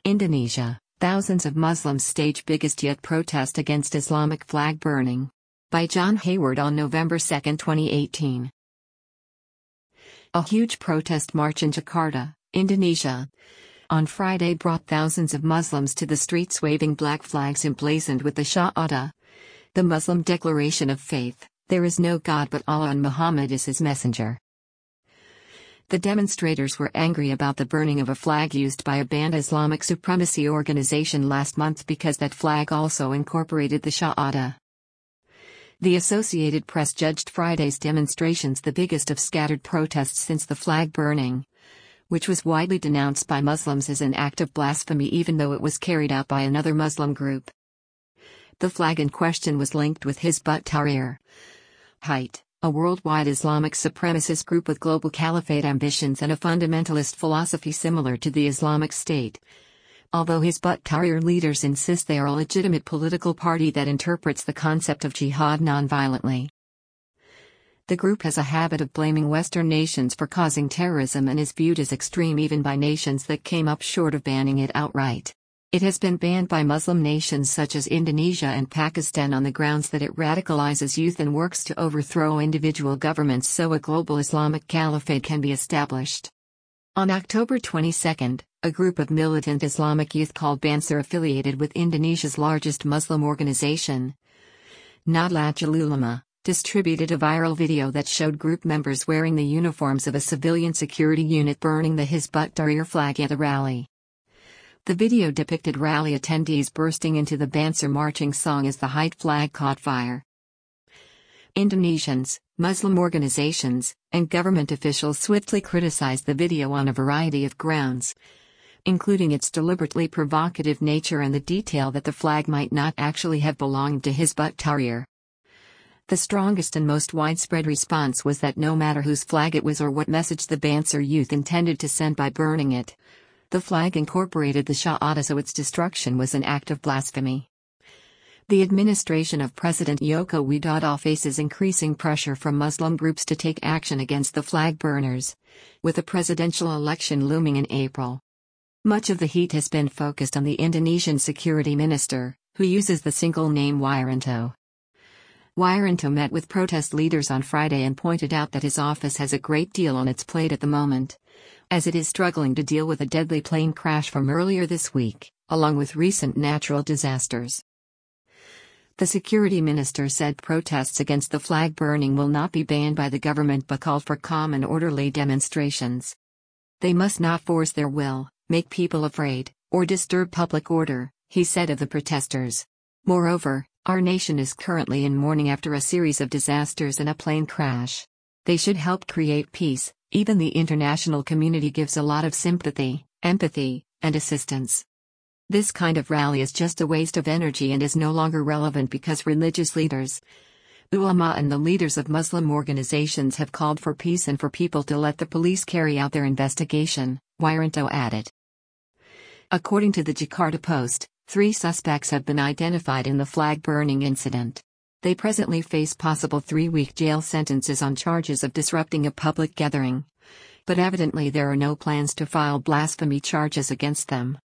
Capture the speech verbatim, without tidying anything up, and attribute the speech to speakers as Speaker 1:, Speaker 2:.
Speaker 1: Indonesia, thousands of Muslims stage biggest yet protest against Islamic flag burning. By John Hayward on November second, twenty eighteen. A huge protest march in Jakarta, Indonesia, on Friday brought thousands of Muslims to the streets waving black flags emblazoned with the Shahada, the Muslim declaration of faith, "There is no God but Allah and Muhammad is his messenger." The demonstrators were angry about the burning of a flag used by a banned Islamic supremacy organization last month because that flag also incorporated the Shahada. The Associated Press judged Friday's demonstrations the biggest of scattered protests since the flag burning, which was widely denounced by Muslims as an act of blasphemy even though it was carried out by another Muslim group. The flag in question was linked with Hizb ut-Tahrir, a worldwide Islamic supremacist group with global caliphate ambitions and a fundamentalist philosophy similar to the Islamic State. Although Hizb ut-Tahrir leaders insist they are a legitimate political party that interprets the concept of jihad nonviolently. The group has a habit of blaming Western nations for causing terrorism and is viewed as extreme even by nations that came up short of banning it outright. It has been banned by Muslim nations such as Indonesia and Pakistan on the grounds that it radicalizes youth and works to overthrow individual governments so a global Islamic caliphate can be established. On October twenty-second, a group of militant Islamic youth called Bansar, affiliated with Indonesia's largest Muslim organization, Nahdlatul Ulama, distributed a viral video that showed group members wearing the uniforms of a civilian security unit burning the Hizb ut-Tahrir flag at a rally. The video depicted rally attendees bursting into the Bansar marching song as the Hait flag caught fire. Indonesians, Muslim organizations, and government officials swiftly criticized the video on a variety of grounds, including its deliberately provocative nature and the detail that the flag might not actually have belonged to Hizb ut-Tahrir. The strongest and most widespread response was that no matter whose flag it was or what message the Bansar youth intended to send by burning it, the flag incorporated the Shahada, so its destruction was an act of blasphemy. The administration of President Joko Widodo faces increasing pressure from Muslim groups to take action against the flag burners, with a presidential election looming in April. Much of the heat has been focused on the Indonesian security minister, who uses the single name Wiranto. Wiranto met with protest leaders on Friday and pointed out that his office has a great deal on its plate at the moment, as it is struggling to deal with a deadly plane crash from earlier this week, along with recent natural disasters. The security minister said protests against the flag burning will not be banned by the government but called for calm and orderly demonstrations. They must not force their will, make people afraid, or disturb public order, he said of the protesters. Moreover, our nation is currently in mourning after a series of disasters and a plane crash. They should help create peace. Even the international community gives a lot of sympathy, empathy, and assistance. This kind of rally is just a waste of energy and is no longer relevant because religious leaders, ulama, and the leaders of Muslim organizations have called for peace and for people to let the police carry out their investigation, Wiranto added. According to the Jakarta Post, three suspects have been identified in the flag burning incident. They presently face possible three-week jail sentences on charges of disrupting a public gathering. But evidently there are no plans to file blasphemy charges against them.